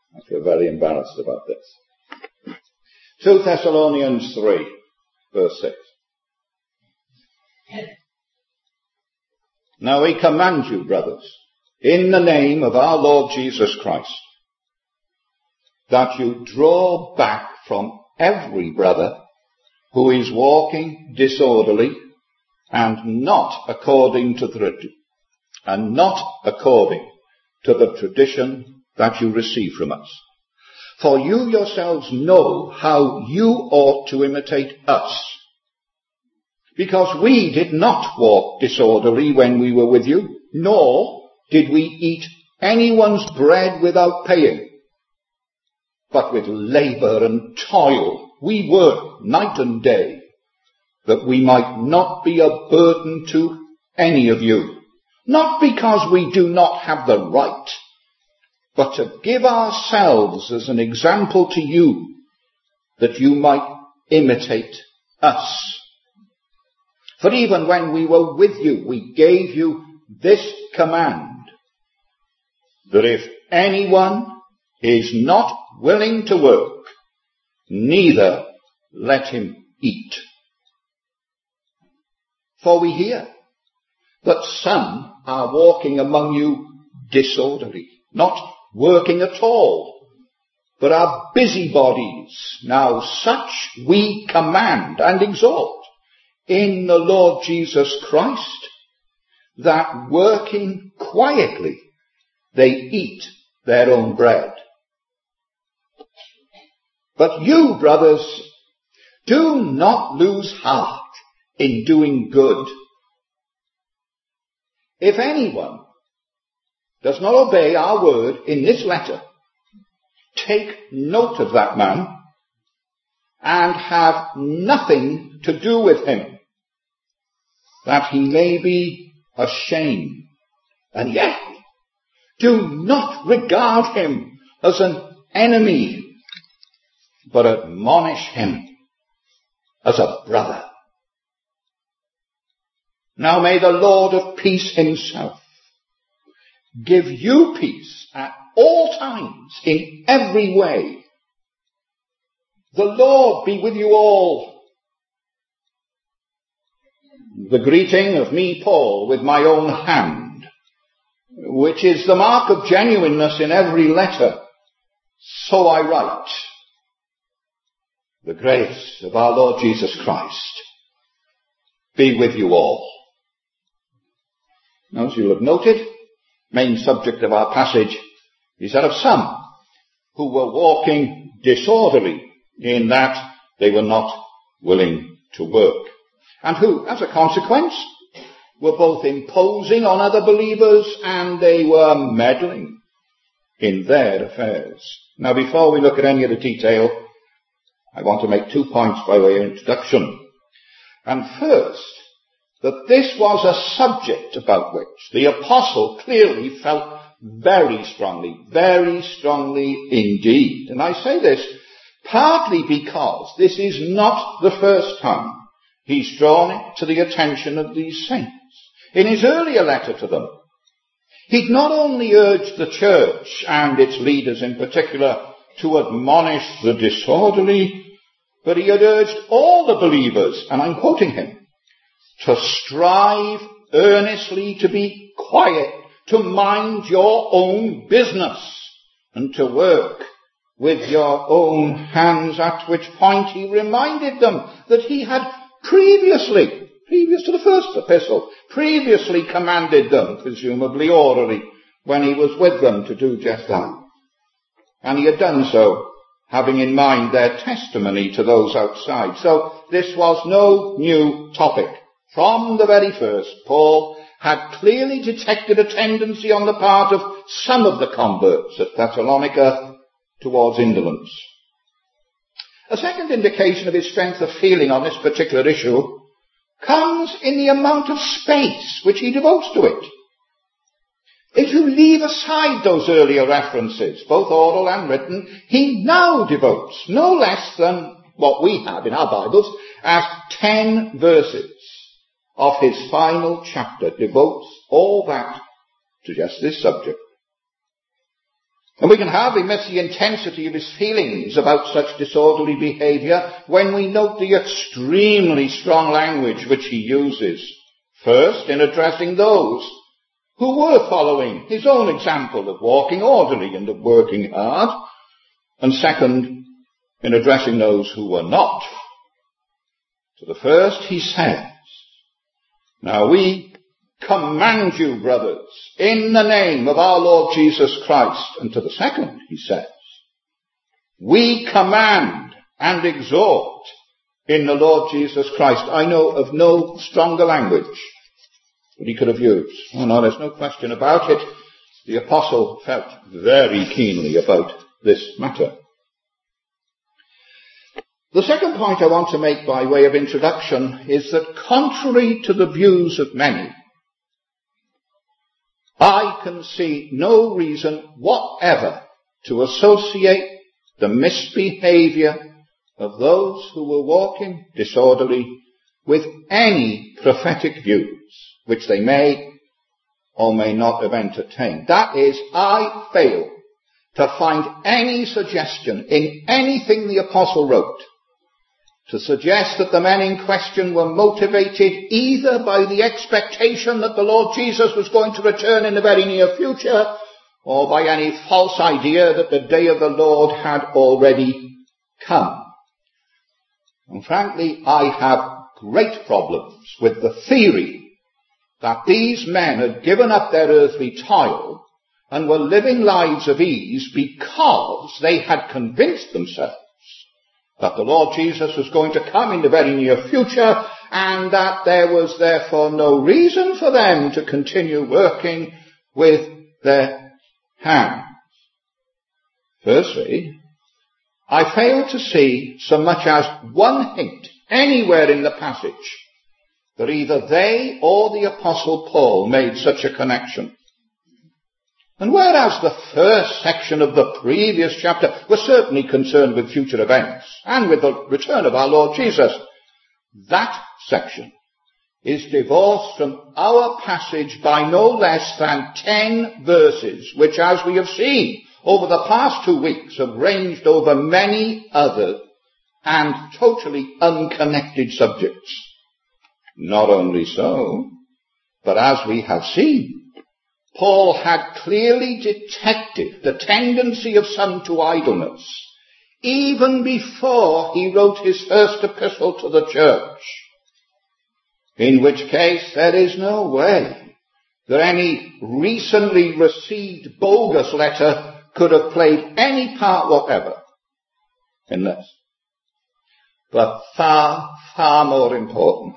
I feel very embarrassed about this. 2 Thessalonians 3, verse 6. Now we command you, brothers, in the name of our Lord Jesus Christ, that you draw back from every brother who is walking disorderly and not according to the tradition that you receive from us. For you yourselves know how you ought to imitate us, because we did not walk disorderly when we were with you, nor did we eat anyone's bread without paying. But with labour and toil we work night and day, that we might not be a burden to any of you, not because we do not have the right, but to give ourselves as an example to you, that you might imitate us. For even when we were with you, we gave you this command, that if anyone is not willing to work, neither let him eat. For we hear that some are walking among you disorderly, not working at all, but are busybodies. Now such we command and exhort in the Lord Jesus Christ, that working quietly they eat their own bread. But you, brothers, do not lose heart in doing good. If anyone does not obey our word in this letter, take note of that man and have nothing to do with him, that he may be ashamed. And yet, do not regard him as an enemy, but admonish him as a brother. Now may the Lord of peace himself give you peace at all times, in every way. The Lord be with you all. The greeting of me, Paul, with my own hand, which is the mark of genuineness in every letter, so I write. The grace of our Lord Jesus Christ be with you all. Now, as you'll have noted, main subject of our passage is that of some who were walking disorderly, in that they were not willing to work, and who, as a consequence, were both imposing on other believers and they were meddling in their affairs. Now, before we look at any of the detail, I want to make 2 points by way of introduction. And first, that this was a subject about which the apostle clearly felt very strongly indeed. And I say this partly because this is not the first time he's drawn it to the attention of these saints. In his earlier letter to them, he'd not only urged the church and its leaders in particular to admonish the disorderly, but he had urged all the believers, and I'm quoting him, to strive earnestly to be quiet, to mind your own business, and to work with your own hands, at which point he reminded them that he had previous to the first epistle, previously commanded them, presumably orally, when he was with them, to do just that. And he had done so, having in mind their testimony to those outside. So this was no new topic. From the very first, Paul had clearly detected a tendency on the part of some of the converts at Thessalonica towards indolence. A second indication of his strength of feeling on this particular issue comes in the amount of space which he devotes to it. If you leave aside those earlier references, both oral and written, he now devotes no less than what we have in our Bibles as 10 verses of his final chapter, devotes all that to just this subject. And we can hardly miss the intensity of his feelings about such disorderly behaviour when we note the extremely strong language which he uses. First, in addressing those who were following his own example of walking orderly and of working hard. And second, in addressing those who were not. To the first he says, "Now we command you, brothers, in the name of our Lord Jesus Christ." And to the second he says, "We command and exhort in the Lord Jesus Christ." I know of no stronger language that he could have used. Oh no, there's no question about it. The apostle felt very keenly about this matter. The second point I want to make by way of introduction is that contrary to the views of many, I can see no reason whatever to associate the misbehaviour of those who were walking disorderly with any prophetic views which they may or may not have entertained. That is, I fail to find any suggestion in anything the apostle wrote to suggest that the men in question were motivated either by the expectation that the Lord Jesus was going to return in the very near future, or by any false idea that the day of the Lord had already come. And frankly, I have great problems with the theory that these men had given up their earthly toil and were living lives of ease because they had convinced themselves that the Lord Jesus was going to come in the very near future, and that there was therefore no reason for them to continue working with their hands. Firstly, I fail to see so much as one hint anywhere in the passage that either they or the Apostle Paul made such a connection. And whereas the first section of the previous chapter was certainly concerned with future events and with the return of our Lord Jesus, that section is divorced from our passage by no less than 10 verses, which, as we have seen over the past 2 weeks, have ranged over many other and totally unconnected subjects. Not only so, but as we have seen, Paul had clearly detected the tendency of some to idleness even before he wrote his first epistle to the church, in which case there is no way that any recently received bogus letter could have played any part whatever in this. But far, far more important,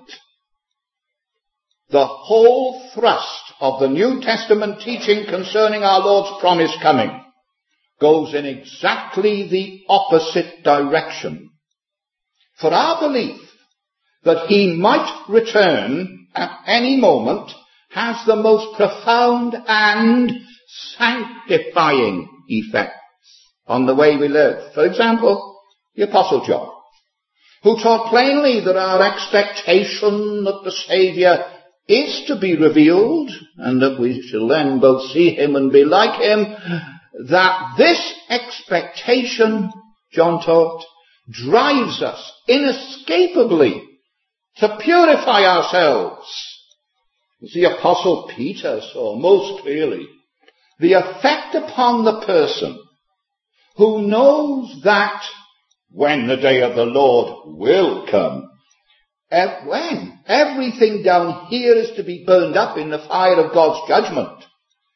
the whole thrust of the New Testament teaching concerning our Lord's promised coming goes in exactly the opposite direction. For our belief that he might return at any moment has the most profound and sanctifying effects on the way we live. For example, the Apostle John, who taught plainly that our expectation that the Saviour is to be revealed, and that we shall then both see him and be like him, that this expectation, John taught, drives us inescapably to purify ourselves. As the Apostle Peter saw most clearly, the effect upon the person who knows that when the day of the Lord will come, when everything down here is to be burned up in the fire of God's judgment.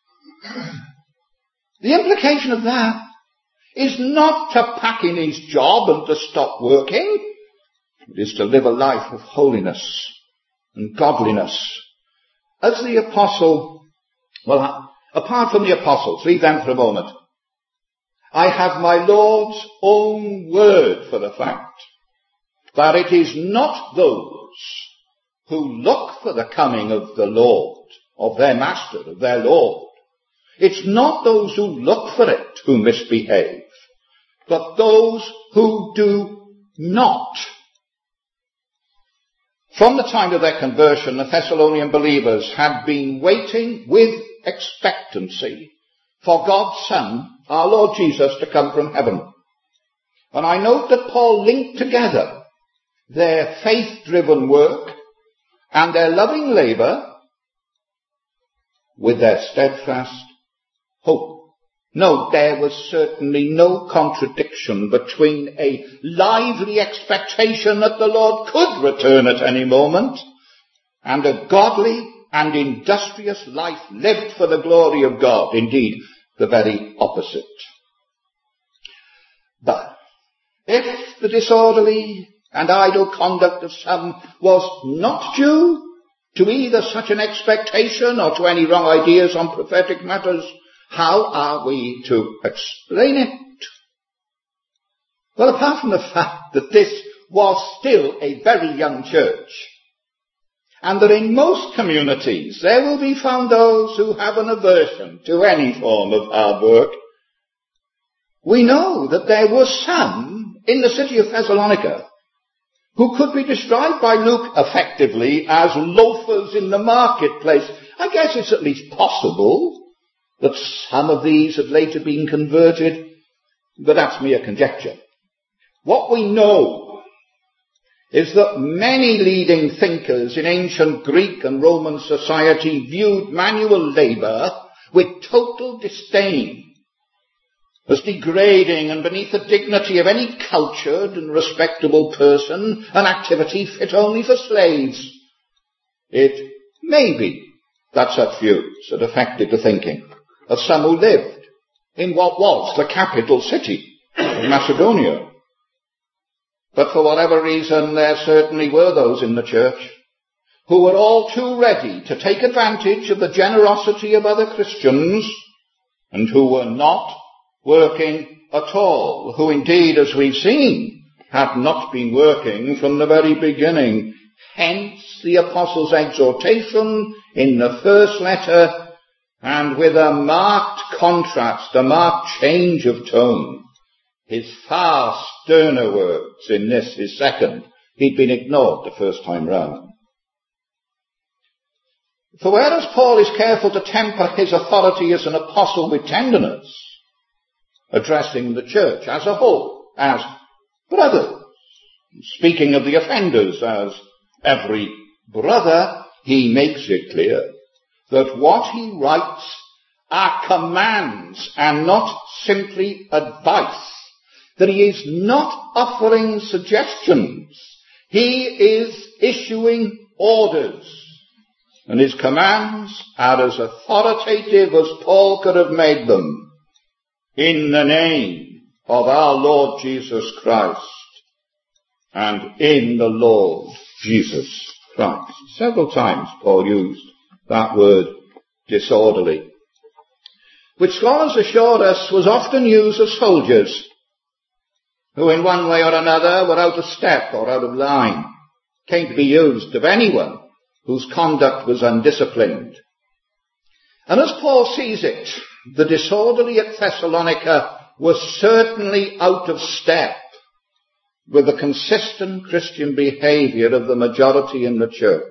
The implication of that is not to pack in his job and to stop working. It is to live a life of holiness and godliness. As the apostle, apart from the apostles, leave them for a moment. I have my Lord's own word for the fact that it is not those who look for the coming of the Lord, of their master, of their Lord. It's not those who look for it who misbehave, but those who do not. From the time of their conversion, the Thessalonian believers had been waiting with expectancy for God's Son, our Lord Jesus, to come from heaven. And I note that Paul linked together their faith-driven work and their loving labour with their steadfast hope. No, there was certainly no contradiction between a lively expectation that the Lord could return at any moment and a godly and industrious life lived for the glory of God. Indeed, the very opposite. But if the disorderly and idle conduct of some was not due to either such an expectation or to any wrong ideas on prophetic matters, how are we to explain it? Well, apart from the fact that this was still a very young church, and that in most communities there will be found those who have an aversion to any form of hard work, we know that there were some in the city of Thessalonica who could be described by Luke effectively as loafers in the marketplace. I guess it's at least possible that some of these had later been converted, but that's mere conjecture. What we know is that many leading thinkers in ancient Greek and Roman society viewed manual labour with total disdain, as degrading and beneath the dignity of any cultured and respectable person, an activity fit only for slaves. It may be that such views had affected the thinking of some who lived in what was the capital city of Macedonia. But for whatever reason, there certainly were those in the church who were all too ready to take advantage of the generosity of other Christians and who were not working at all, who indeed, as we've seen, had not been working from the very beginning. Hence the Apostle's exhortation in the first letter, and with a marked contrast, a marked change of tone, his far sterner words in this, his second. He'd been ignored the first time round. For whereas Paul is careful to temper his authority as an apostle with tenderness, addressing the church as a whole, as brothers, speaking of the offenders as every brother, he makes it clear that what he writes are commands and not simply advice, that he is not offering suggestions, he is issuing orders, and his commands are as authoritative as Paul could have made them. In the name of our Lord Jesus Christ, and in the Lord Jesus Christ. Several times Paul used that word disorderly, which scholars assure us was often used of soldiers who in one way or another were out of step or out of line, came to be used of anyone whose conduct was undisciplined. And as Paul sees it, the disorderly at Thessalonica was certainly out of step with the consistent Christian behaviour of the majority in the church.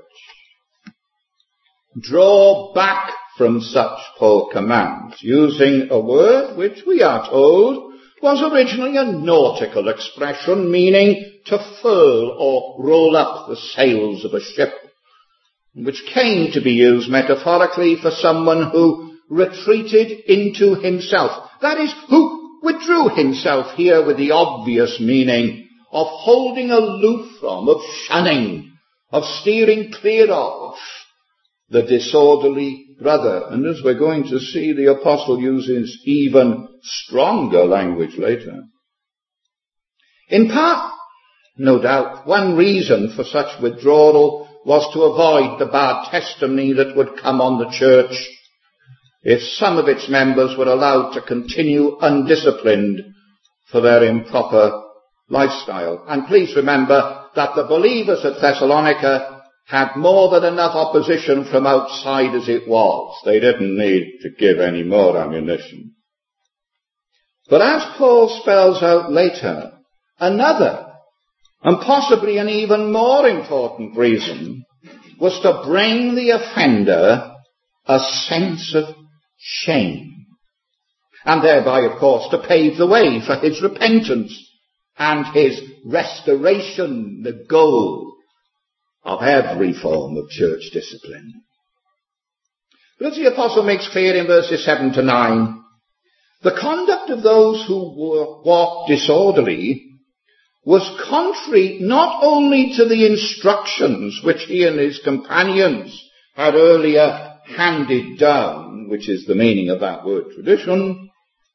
Draw back from such, Paul commands, using a word which we are told was originally a nautical expression meaning to furl or roll up the sails of a ship, which came to be used metaphorically for someone who retreated into himself. That is, who withdrew himself here with the obvious meaning of holding aloof from, of shunning, of steering clear of the disorderly brother. And as we're going to see, the apostle uses even stronger language later. In part, no doubt, one reason for such withdrawal was to avoid the bad testimony that would come on the church if some of its members were allowed to continue undisciplined for their improper lifestyle. And please remember that the believers at Thessalonica had more than enough opposition from outside as it was. They didn't need to give any more ammunition. But as Paul spells out later, another, and possibly an even more important reason, was to bring the offender a sense of shame. and thereby, of course, to pave the way for his repentance and his restoration, the goal of every form of church discipline. But as the apostle makes clear in verses 7 to 9, the conduct of those who walked disorderly was contrary not only to the instructions which he and his companions had earlier handed down, which is the meaning of that word tradition.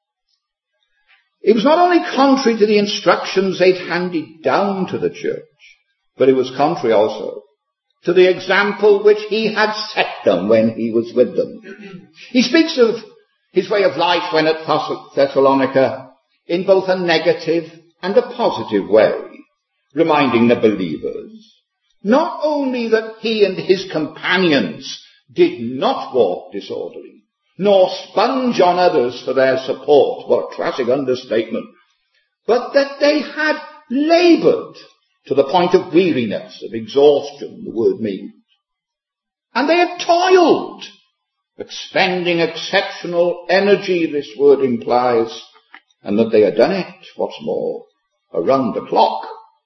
It was not only contrary to the instructions they'd handed down to the church, but it was contrary also to the example which he had set them when he was with them. He speaks of his way of life when at Thessalonica in both a negative and a positive way, reminding the believers not only that he and his companions did not walk disorderly, nor sponge on others for their support, what a classic understatement, but that they had laboured to the point of weariness, of exhaustion, the word means. And they had toiled, expending exceptional energy, this word implies, and that they had done it, what's more, around the clock.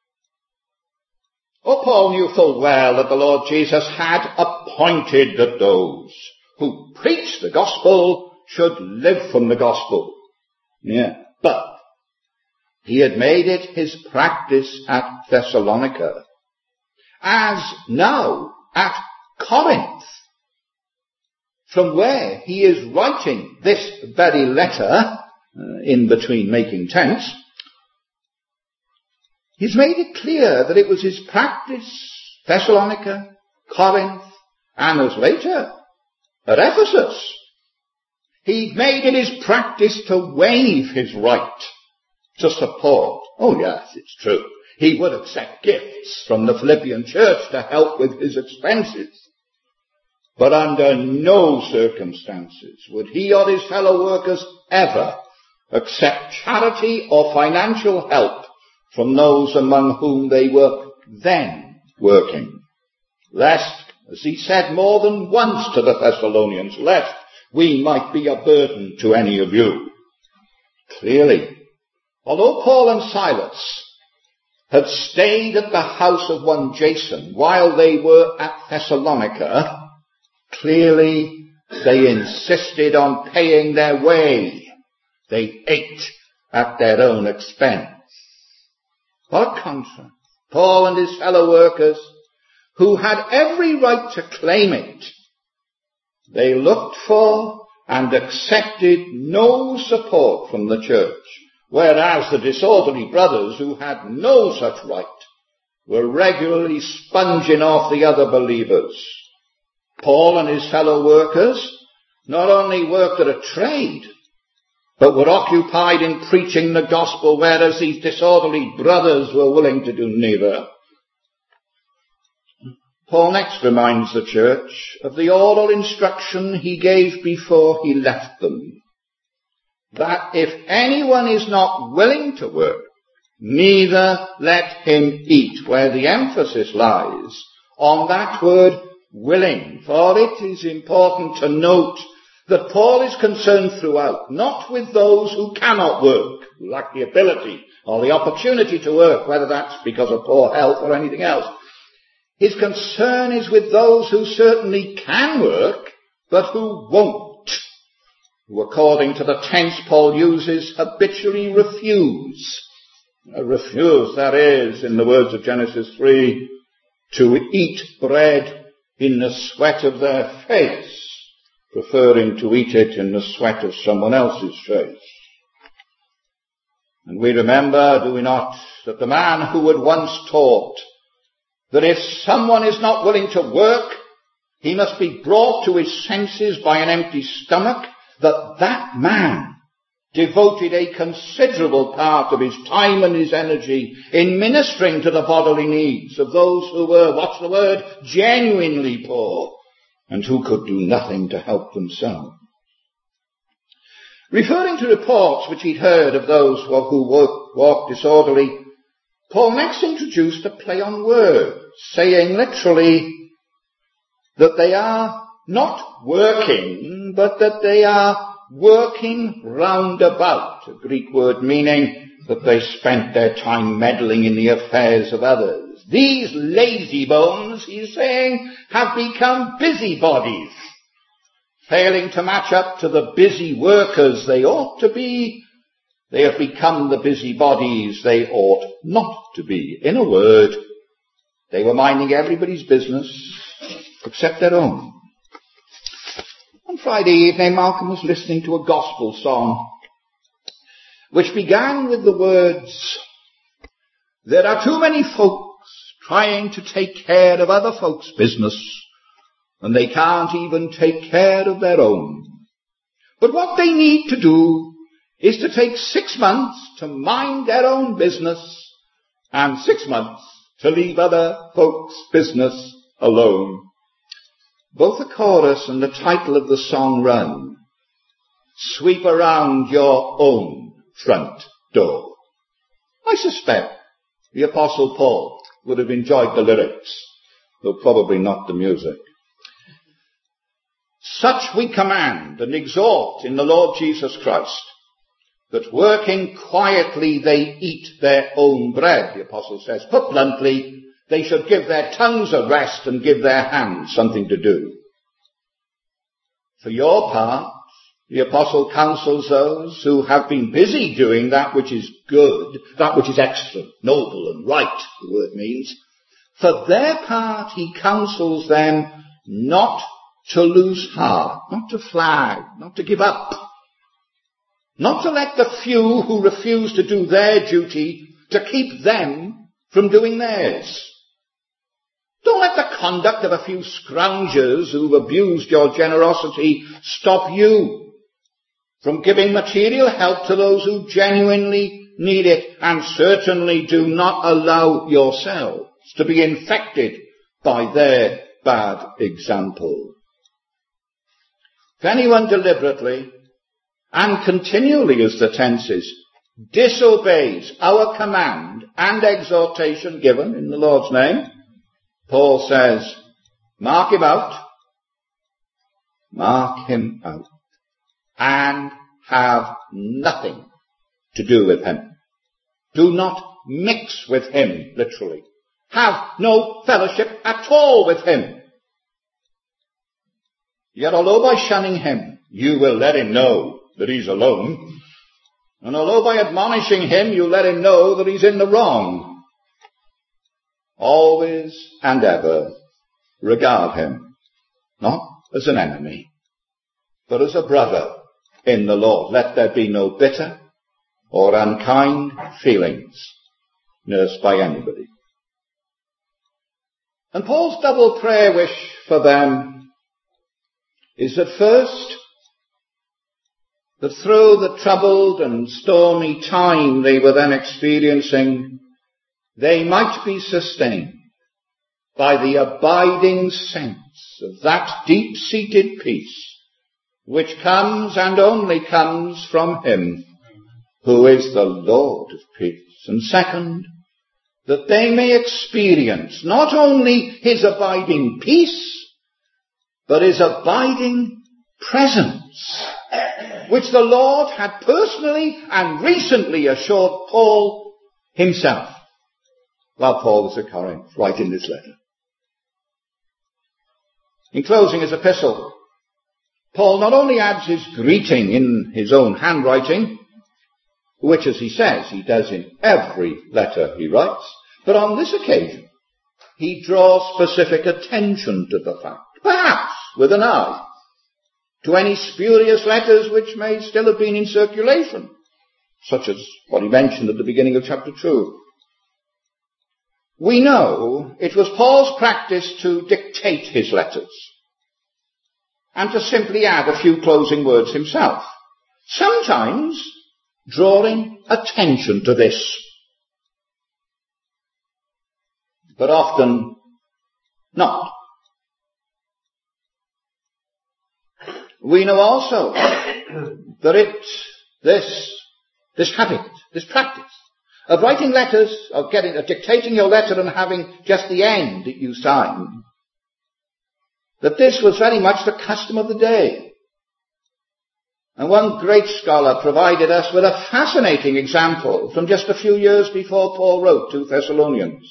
Oh, Paul knew full well that the Lord Jesus had appointed that those who preach the gospel should live from the gospel. Yeah, but he had made it his practice at Thessalonica, as now at Corinth, from where he is writing this very letter, in between making tents. He's made it clear that it was his practice, Thessalonica, Corinth, and as later, at Ephesus. He made it his practice to waive his right to support. Oh yes, it's true. He would accept gifts from the Philippian church to help with his expenses. But under no circumstances would he or his fellow workers ever accept charity or financial help from those among whom they were then working, lest, as he said more than once to the Thessalonians, lest we might be a burden to any of you. Clearly, although Paul and Silas had stayed at the house of one Jason while they were at Thessalonica, clearly they insisted on paying their way. They ate at their own expense. What contrast! Paul and his fellow workers, who had every right to claim it, they looked for and accepted no support from the church, whereas the disorderly brothers, who had no such right, were regularly sponging off the other believers. Paul and his fellow workers not only worked at a trade, but were occupied in preaching the gospel, whereas these disorderly brothers were willing to do neither. Paul next reminds the church of the oral instruction he gave before he left them, that if anyone is not willing to work, neither let him eat, where the emphasis lies on that word willing. For it is important to note that Paul is concerned throughout, not with those who cannot work, who lack the ability or the opportunity to work, whether that's because of poor health or anything else. His concern is with those who certainly can work, but who won't, who, according to the tense Paul uses, habitually refuse. Refuse, that is, in the words of Genesis 3, to eat bread in the sweat of their face, preferring to eat it in the sweat of someone else's face. And we remember, do we not, that the man who had once taught that if someone is not willing to work, he must be brought to his senses by an empty stomach, that man devoted a considerable part of his time and his energy in ministering to the bodily needs of those who were, genuinely poor, and who could do nothing to help themselves. Referring to reports which he'd heard of those who walked disorderly, Paul next introduced a play on words, saying literally that they are not working, but that they are working roundabout, a Greek word meaning that they spent their time meddling in the affairs of others. These lazy bones, he's saying, have become busybodies, failing to match up to the busy workers they ought to be. They have become the busybodies they ought not to be. In a word, they were minding everybody's business except their own. On Friday evening, Malcolm was listening to a gospel song which began with the words, "There are too many folks trying to take care of other folks' business, and they can't even take care of their own. But what they need to do is to take 6 months to mind their own business and 6 months to leave other folks' business alone." Both the chorus and the title of the song run, "Sweep around your own front door." I suspect the Apostle Paul would have enjoyed the lyrics, though probably not the music. Such we command and exhort in the Lord Jesus Christ, that working quietly they eat their own bread, the Apostle says. Put bluntly, they should give their tongues a rest and give their hands something to do. For your part, the Apostle counsels those who have been busy doing that which is good, that which is excellent, noble and right, the word means. For their part, he counsels them not to lose heart, not to flag, not to give up, not to let the few who refuse to do their duty, to keep them from doing theirs. Don't let the conduct of a few scroungers who've abused your generosity stop you from giving material help to those who genuinely need it, and certainly do not allow yourselves to be infected by their bad example. If anyone deliberately and continually, as the tense is, disobeys our command and exhortation given in the Lord's name, Paul says, mark him out, and have nothing to do with him. Do not mix with him, literally. Have no fellowship at all with him. Yet although by shunning him, you will let him know that he's alone, and although by admonishing him, you let him know that he's in the wrong, always and ever regard him, not as an enemy, but as a brother in the Lord. Let there be no bitter or unkind feelings nursed by anybody. And Paul's double prayer wish for them is that first, that through the troubled and stormy time they were then experiencing, they might be sustained by the abiding sense of that deep-seated peace which comes and only comes from him who is the Lord of peace. And second, that they may experience not only his abiding peace, but his abiding presence, which the Lord had personally and recently assured Paul himself, while Paul was at Corinth, writing this letter. In closing his epistle, Paul not only adds his greeting in his own handwriting, which, as he says, he does in every letter he writes, but on this occasion, he draws specific attention to the fact, perhaps with an eye to any spurious letters which may still have been in circulation, such as what he mentioned at the beginning of chapter 2. We know it was Paul's practice to dictate his letters and to simply add a few closing words himself, sometimes drawing attention to this, but often not. We know also that this habit, this practice of writing letters, of dictating your letter and having just the end that you sign, that this was very much the custom of the day. And one great scholar provided us with a fascinating example from just a few years before Paul wrote 2 Thessalonians.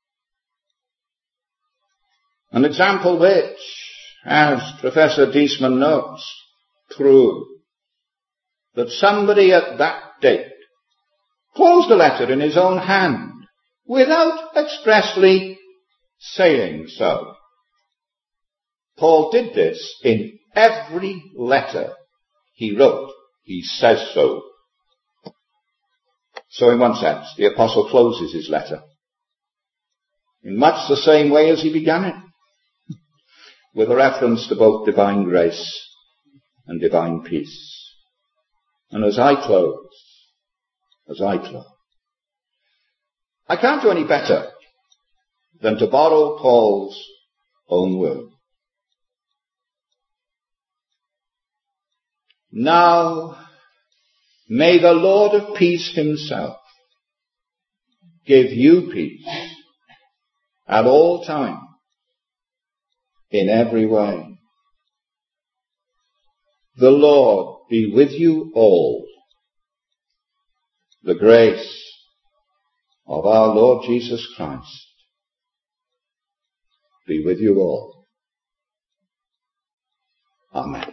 An example which, as Professor Diesman notes, proved that somebody at that date closed the letter in his own hand without expressly saying so. Paul did this in every letter he wrote. He says so. So in one sense, the apostle closes his letter in much the same way as he began it, with a reference to both divine grace and divine peace. And as I close, I can't do any better than to borrow Paul's own word. Now, may the Lord of peace himself give you peace at all times, in every way. The Lord be with you all. The grace of our Lord Jesus Christ be with you all. Amen.